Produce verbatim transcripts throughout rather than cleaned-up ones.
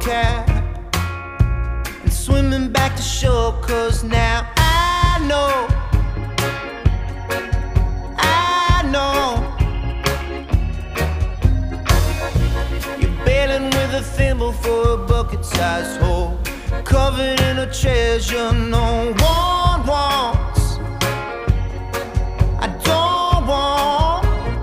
cap and swimming back to shore, 'cause now I know, I know you're bailing with a thimble for a bucket-sized hole, covered in a treasure no one wants. I don't want.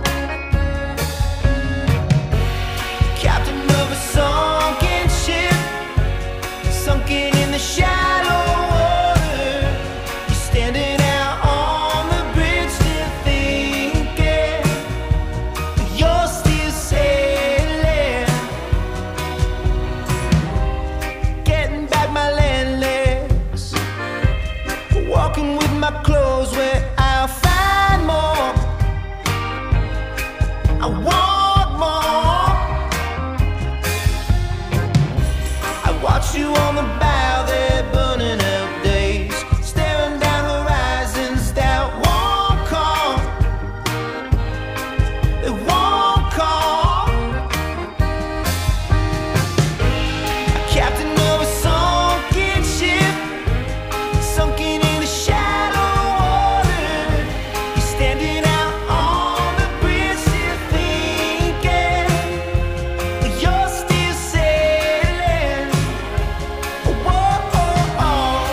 Captain of a sunken ship, sunken in the shallow water. You're standing out on the bridge, still thinking you're still sailing. Getting back my land legs, walking with my clothes where I'll find more. I want more. I watch you on the bow there, burning out days, staring down horizons that won't come. They won't come. A captain of a sunken ship, sunken in the shallow water. You're standing out on the bridge, still thinking you're still sailing. Whoa, oh, oh.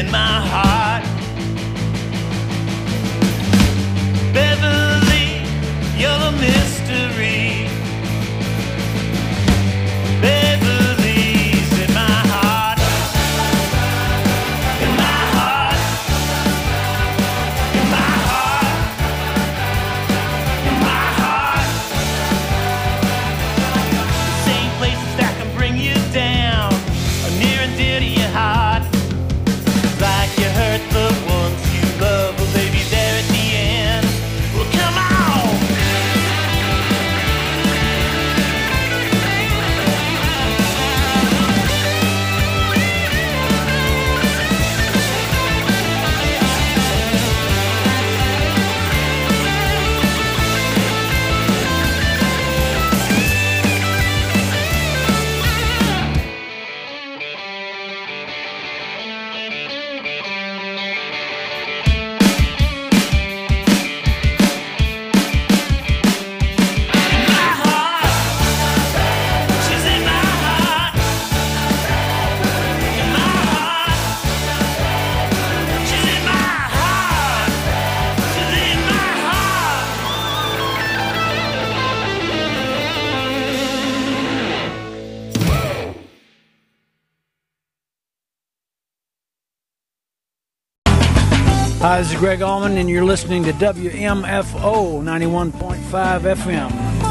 in my heart. Beverly, you're the mystery. Beverly's in my heart. In my heart. In my heart. In my heart. The same places that can bring you down are near and dear to your heart. Like you hurt the ones you love, well, baby, there at the end. Well, come on. Hi, this is Greg Allman, and you're listening to W M F O ninety-one point five F M.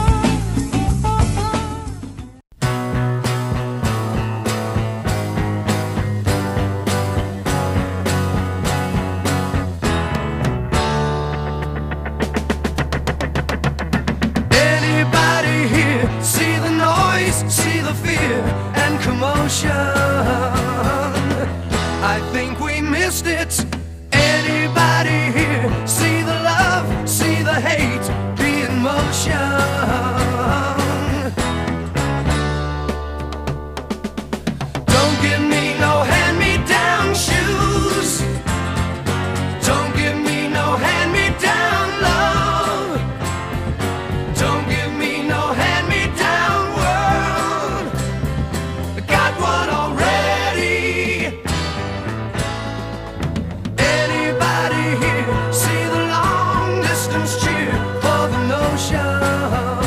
Anybody here see the noise, see the fear and commotion? I think we missed it. Anybody here see the love, see the hate, be in motion? Don't give me no hand-me-down shoes. Don't give me no hand-me-down love. Don't give me no hand-me-down world. I got one already. Anybody here see the long distance cheer for the notion?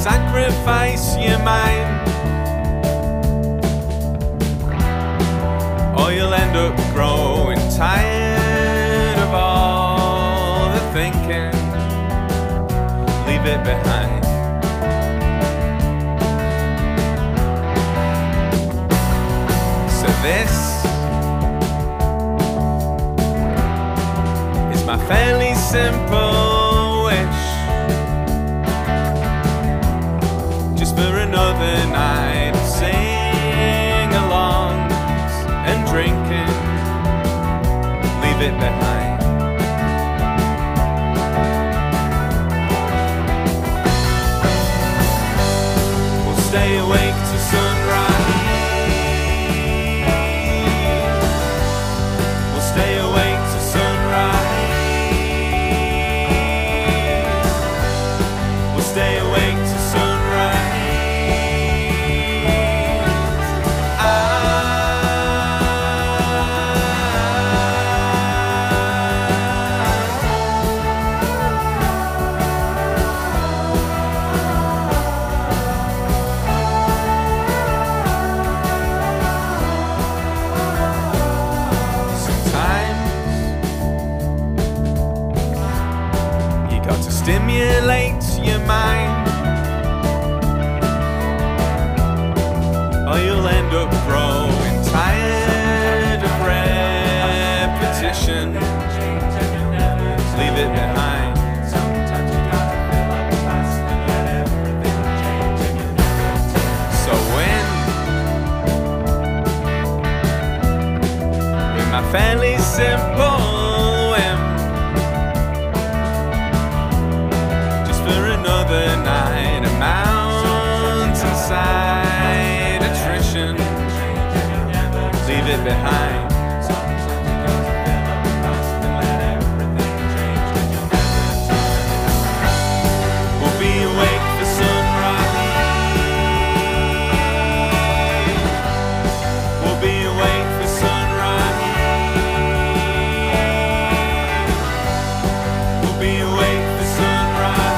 sacrifice your mind, or you'll end up growing tired of all the thinking. Leave it behind. So this is my fairly simple wish, just for another night of sing-alongs and drinking. Leave it behind. We'll stay awake till sunrise. We'll stay awake till sunrise. We'll stay awake till sunrise. Stimulate your mind, or you'll end up growing tired of repetition. Leave it behind. So when, with my fairly simple another night, a mountainside attrition. Leave it behind. We'll be awake for sunrise. We'll be awake for sunrise. We'll be awake for sunrise.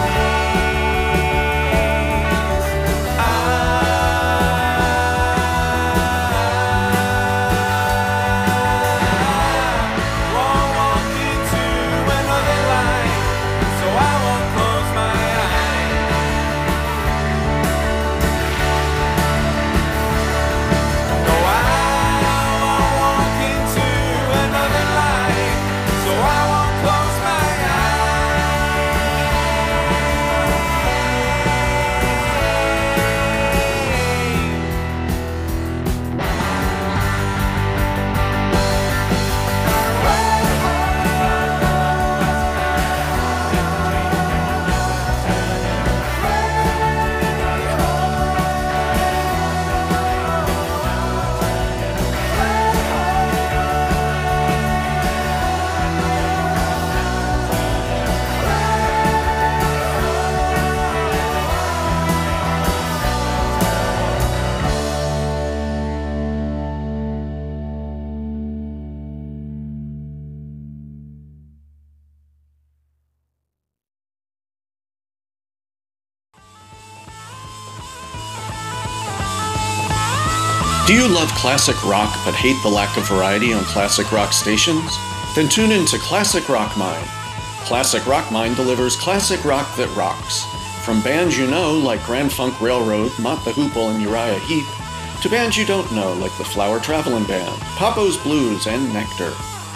Do you love classic rock but hate the lack of variety on classic rock stations? Then tune in to Classic Rock Mind. Classic Rock Mind delivers classic rock that rocks. From bands you know like Grand Funk Railroad, Mott the Hoople, and Uriah Heep, to bands you don't know like the Flower Travelin' Band, Papo's Blues, and Nectar.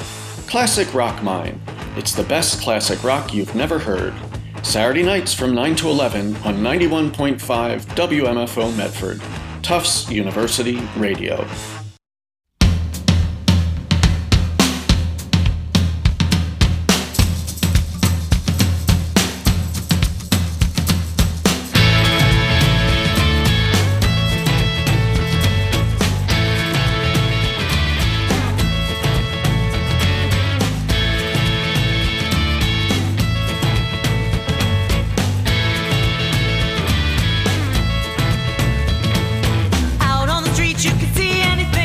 Classic Rock Mind. It's the best classic rock you've never heard. Saturday nights from nine to eleven on ninety-one point five W M F O Medford. Tufts University Radio. Out on the street you can see anything.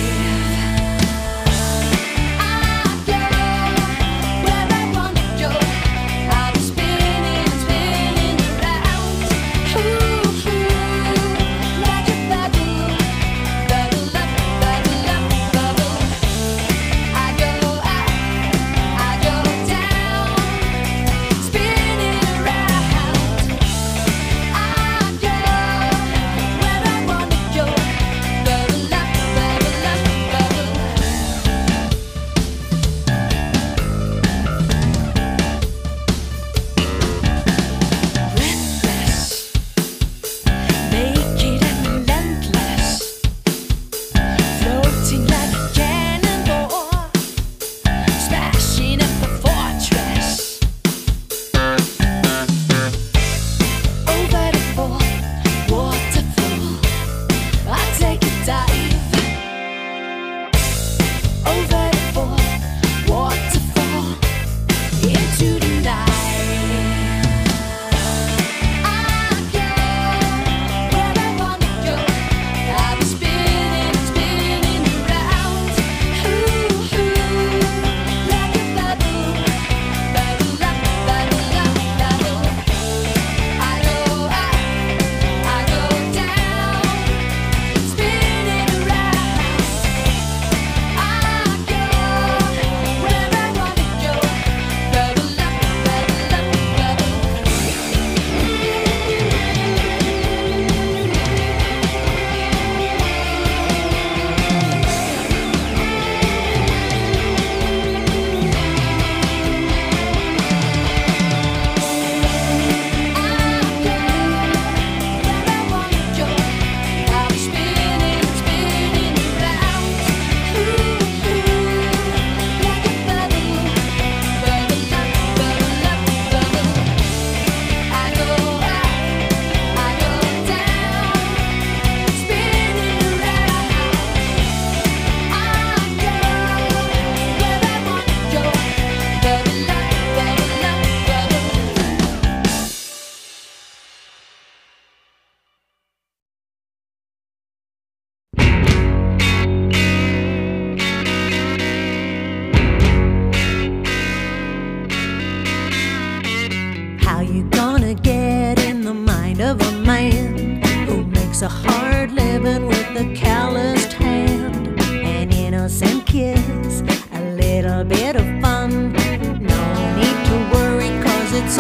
a hard living with a calloused hand, an innocent kiss, a little bit of fun. No need to worry, cause it's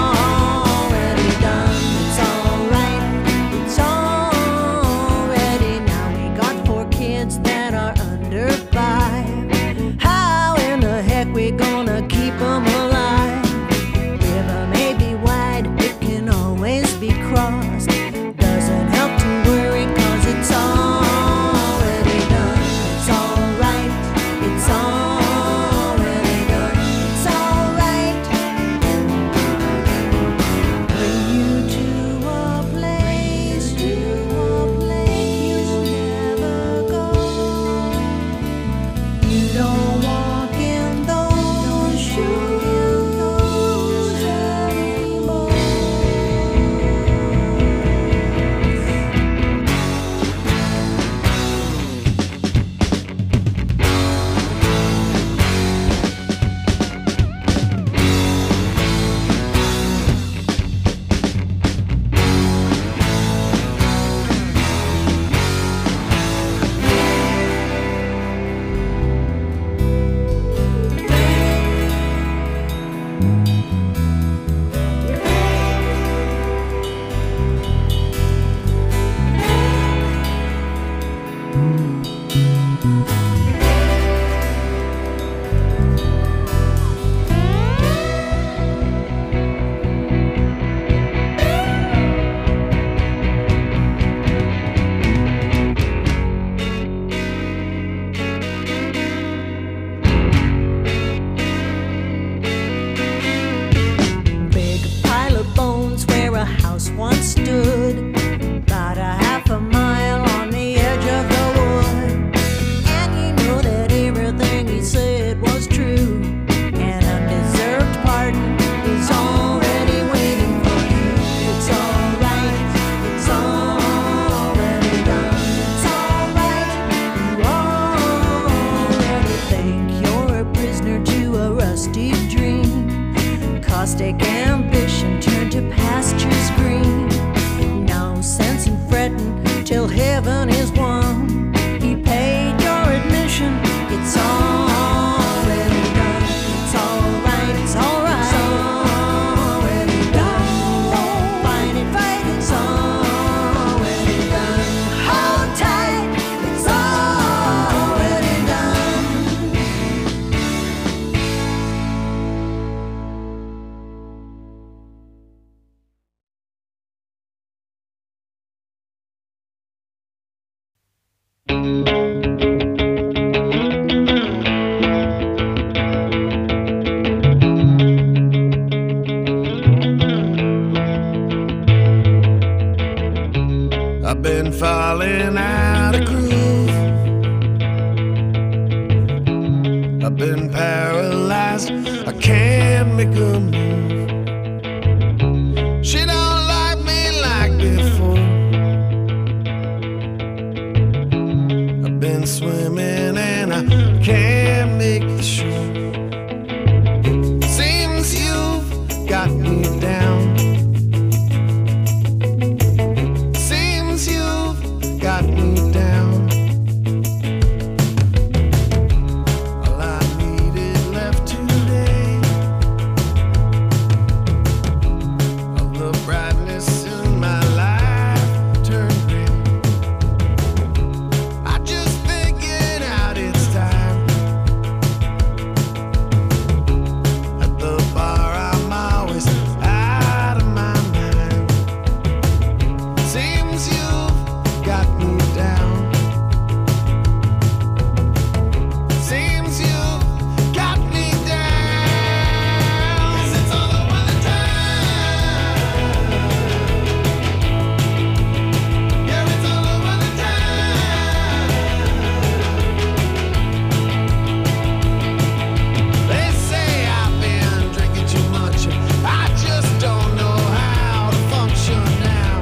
already done. It's alright, it's already now. We got four kids that are under five. How in the heck we gonna keep them alive? River may be wide, it can always be crossed. Doesn't help to worry, cause it's already done. It's alright, it's already done. It's alright. Bring you to a place, to a place you never go. You don't walk in those shoes anymore. Big pile of bones where a house once stood, about a half a mile on the edge of the wood. And morning and I can't make the show. Seems you've got me down. Seems you've got me down. All I needed left today, all the brightness in my life turned gray. I just figured out it's time. At the bar I'm always out of my mind. Seems you've got me down. Seems you've got me down. 'Cause it's all over the town. Yeah, it's all over the town. They say I've been drinking too much. I just don't know how to function now.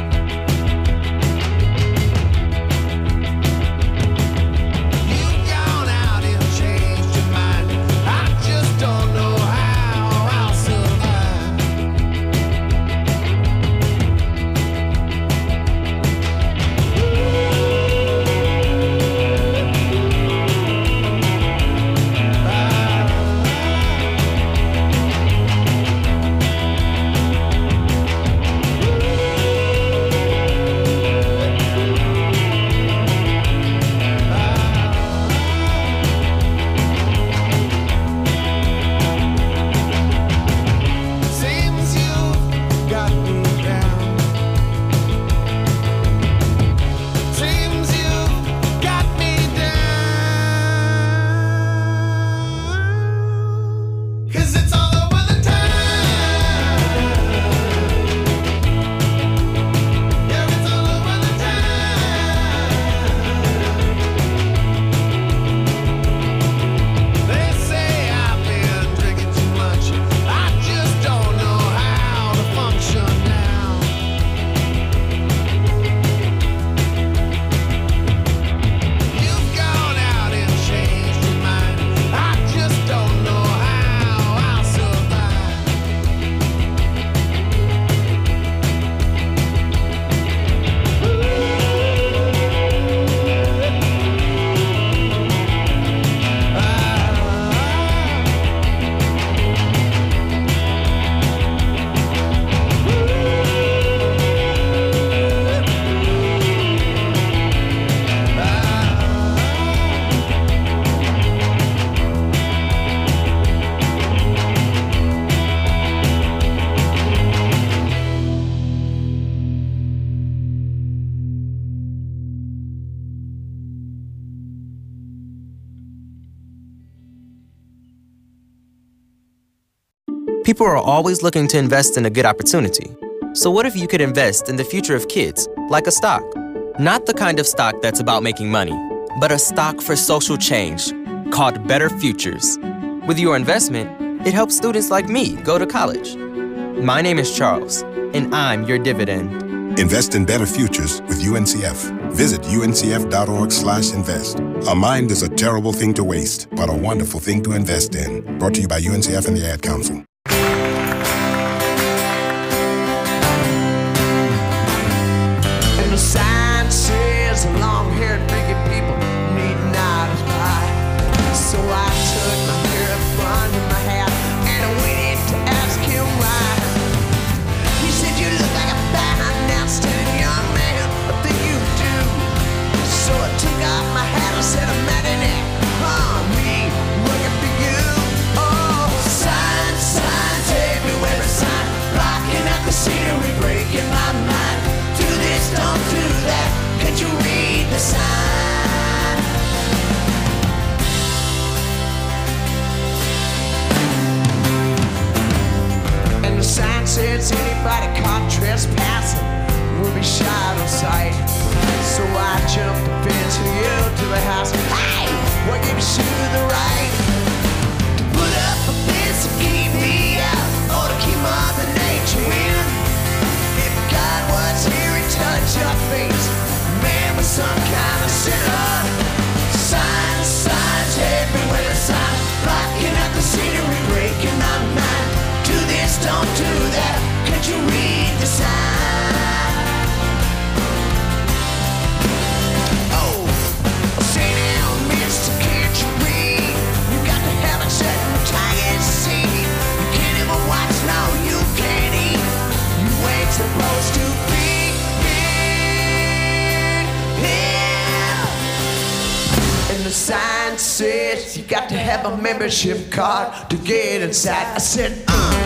You've gone out and changed your mind. I just don't know how I'll survive. Seems you've got me down. Seems you've got me down. 'Cause it's all over the town. Yeah, it's all over the town. They say I've been drinking too much. I just don't know how to function now. You've gone out and changed your mind. I just don't know how I'll survive. People are always looking to invest in a good opportunity. So what if you could invest in the future of kids, like a stock? Not the kind of stock that's about making money, but a stock for social change called Better Futures. With your investment, it helps students like me go to college. My name is Charles, and I'm your dividend. Invest in better futures with U N C F. Visit U N C F dot org slash invest. A mind is a terrible thing to waste, but a wonderful thing to invest in. Brought to you by U N C F and the Ad Council. And the sign says long-haired bigot people need not aspire. So I took my hair up under my hat and I went in to ask him why. He said, "You look like a fine, outstanding young man. I think you do." So I took off my hat and said, "Imagine it, huh, me working for you." Oh, sign, signs everywhere, a sign blocking out the scenery, breaking my mind. Do this, don't do that. Can't you read the sign? And the sign says anybody caught trespassing will be shot on sight. So I jumped the fence and yelled to the house, "Hey, what gives you the right to put up a fence to keep me out, or to keep Mother Nature in? If God was here and touched your face, man was some kind of sinner. Sign the sign says you got to have a membership card to get inside. I said, uh.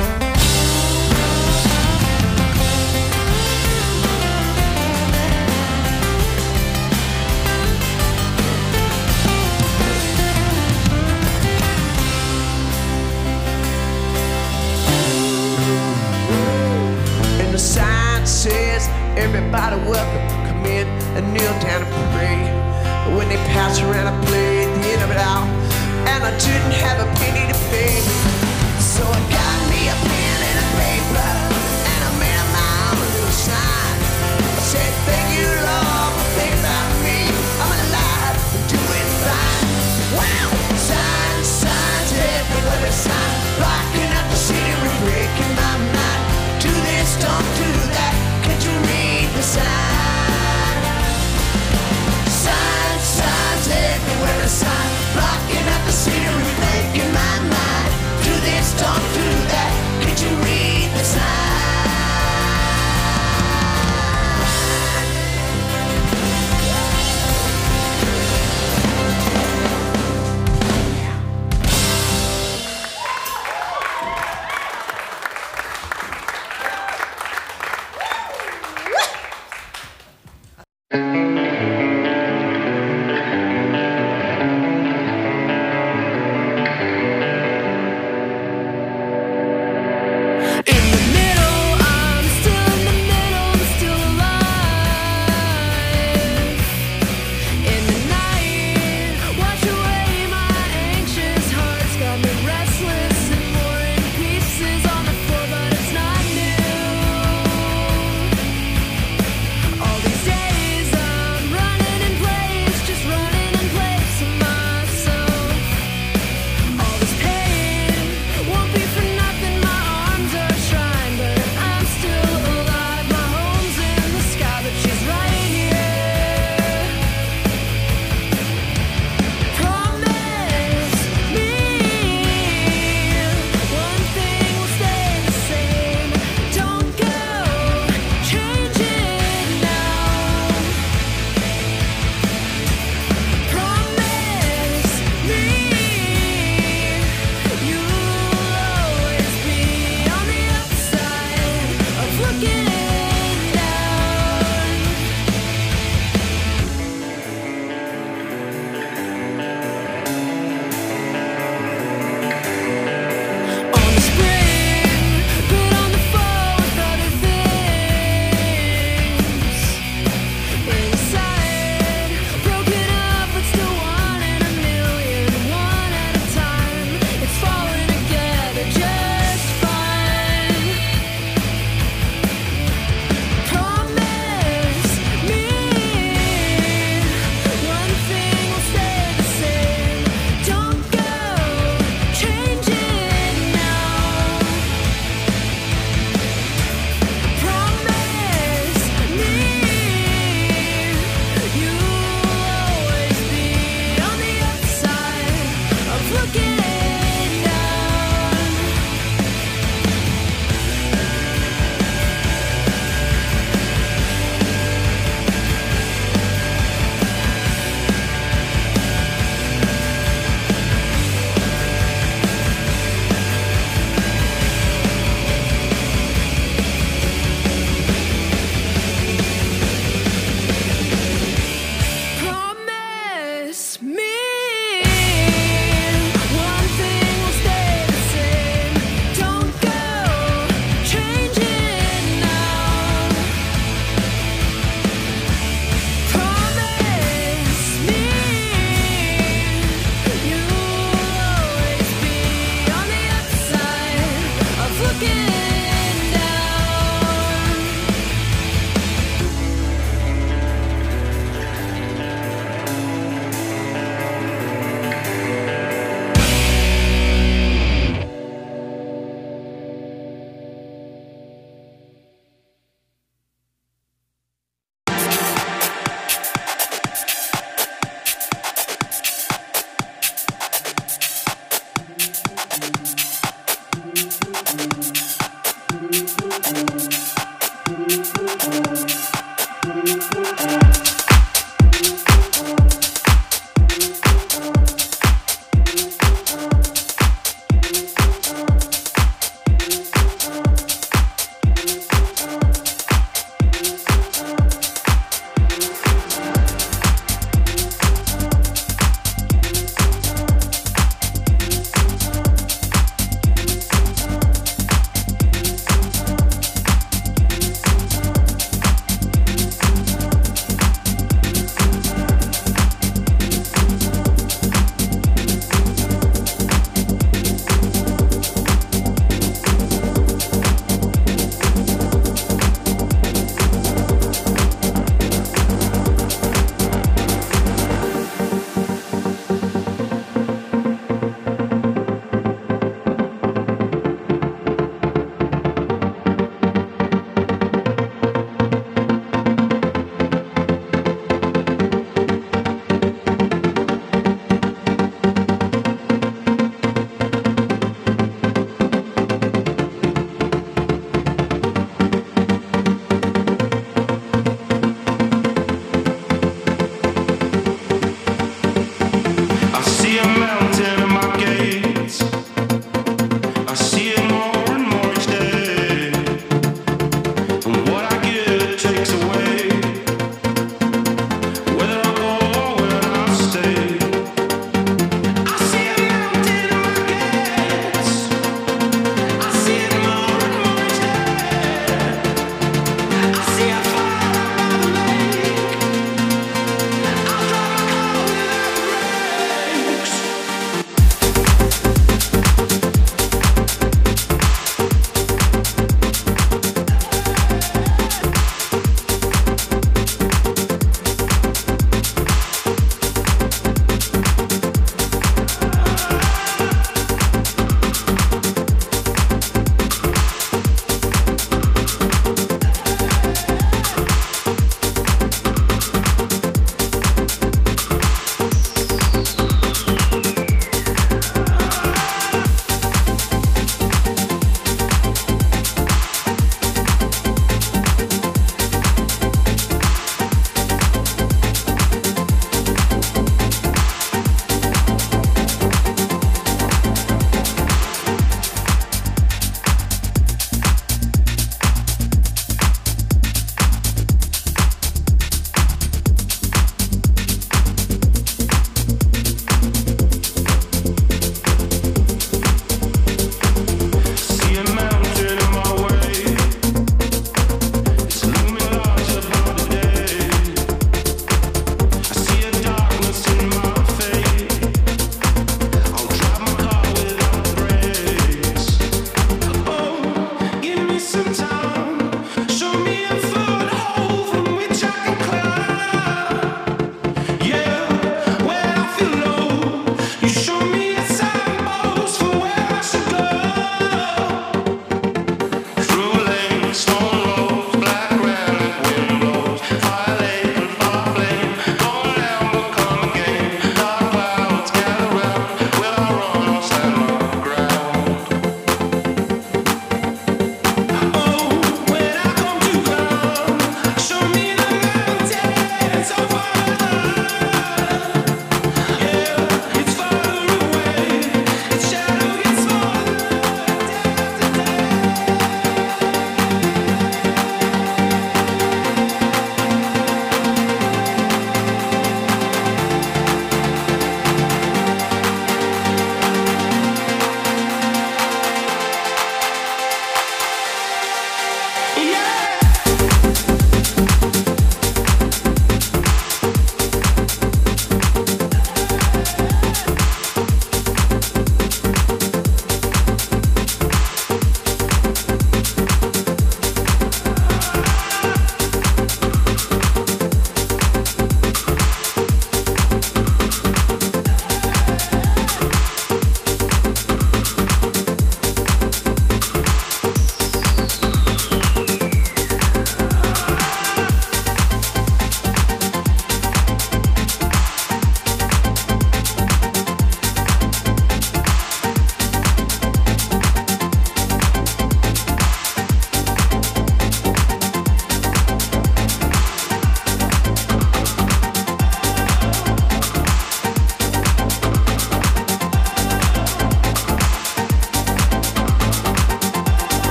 And the sign says everybody welcome, come in and kneel down and pray. But when they pass around, I played the end of it out, and I didn't have a penny to pay. So I got me a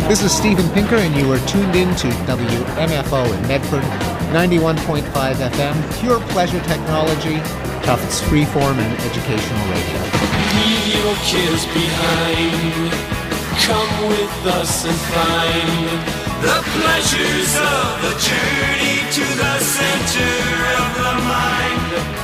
This is Steven Pinker, and you are tuned in to W M F O in Medford, ninety-one point five F M, pure pleasure technology, Tufts freeform and educational radio. Leave your kids behind. Come with us and find the pleasures of the journey to the center of the mind.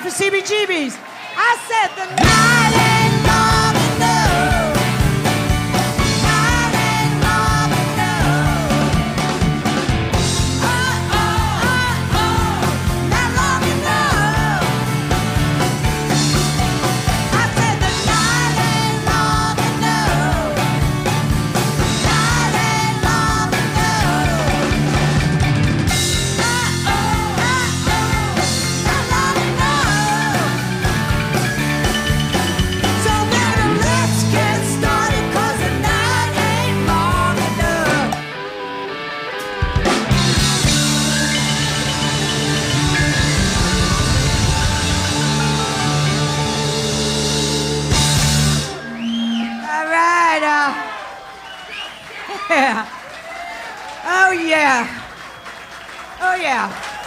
for C B G B's. I said the night ain't long enough. Night ain't long enough. Oh, oh, oh, oh, not long enough. I said the night ain't long enough. Night ain't long enough. Oh, oh, oh, oh, not long enough. So baby, let's get started, 'cause the night ain't long enough. All right, uh, yeah. Oh yeah. Oh yeah.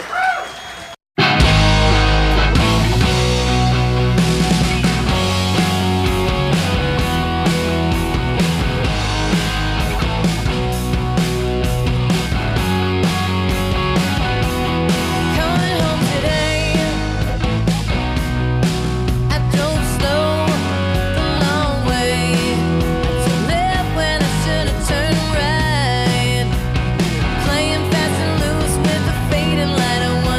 Coming home today, I drove slow the long way. I turned left when I should have turned right. Playing fast and loose with the fading light, I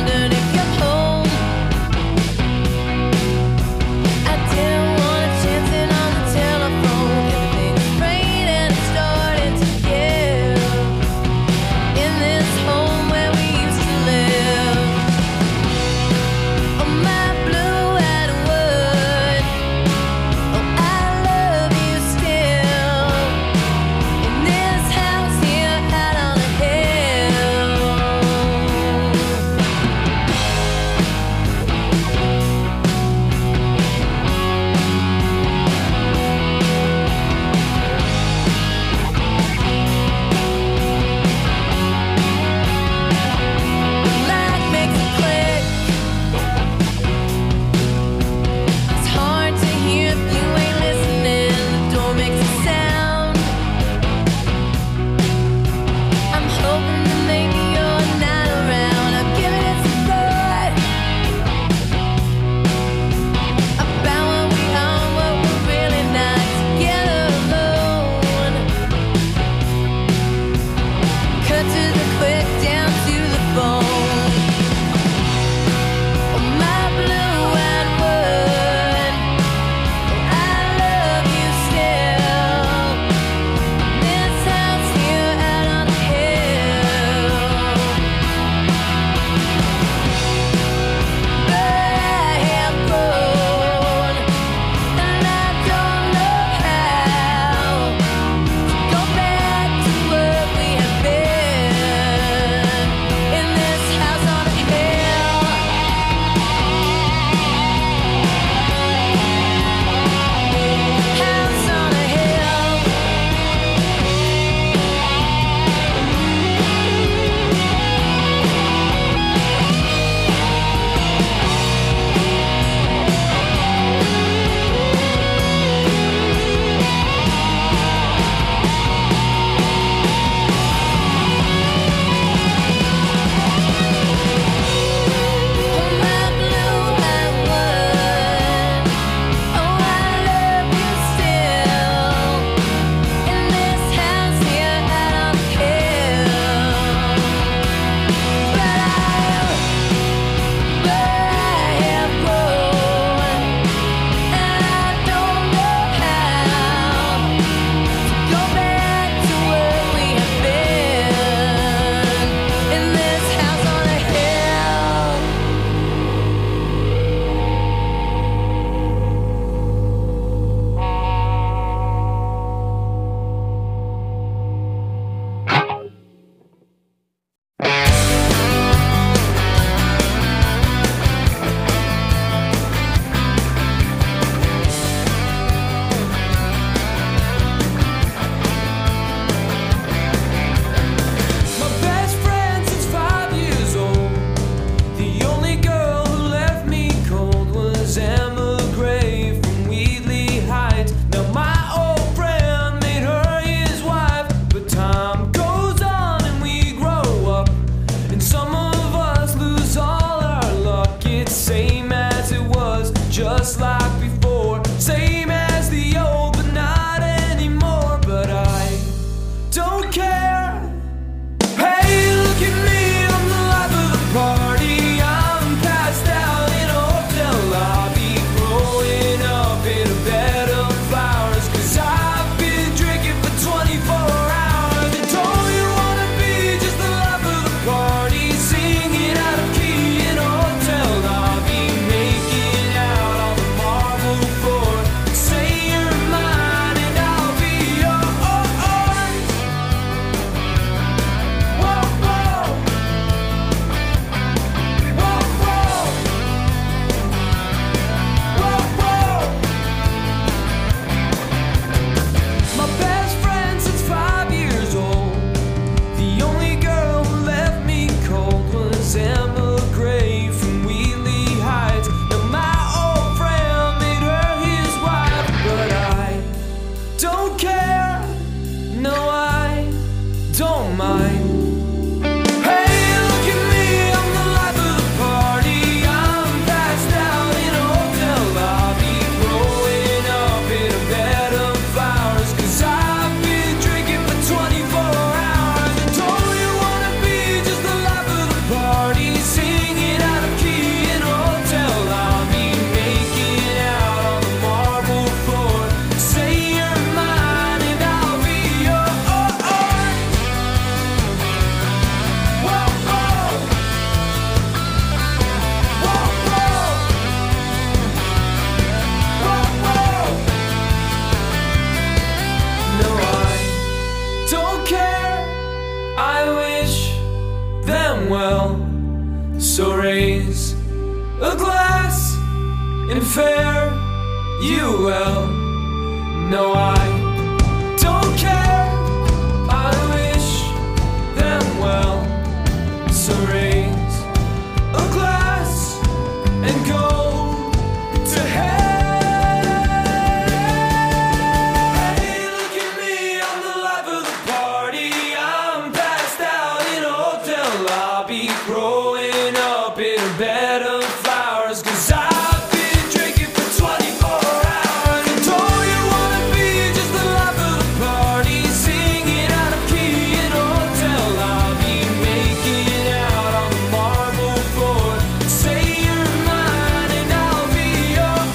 a glass and fare you well. No, I don't care, I wish them well. So raise a glass and go to hell. Hey, look at me, I'm the life of the party. I'm passed out in a hotel lobby, growing up in a bed of flowers, 'cause I've been drinking for twenty-four hours. And don't you wanna be just the life of the party, singing out of key in a hotel lobby, making out on the marble floor. Say you're mine and I'll be yours.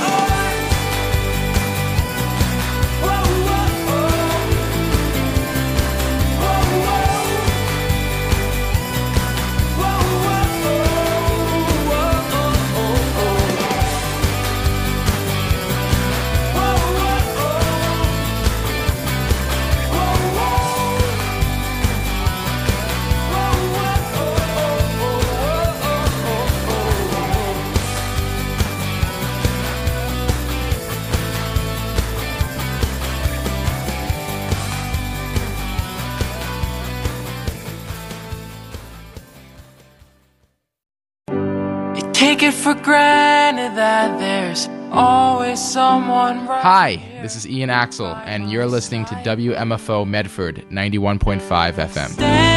Whoa, whoa, whoa. Whoa, whoa. Whoa, whoa, whoa, oh, oh. Whoa, whoa, oh. Whoa, whoa. Whoa, whoa, oh, oh, oh, oh, oh, oh. You take it for granted that there's always someone right. Hi, this is Ian Axel, and you're listening to W M F O Medford ninety-one point five F M.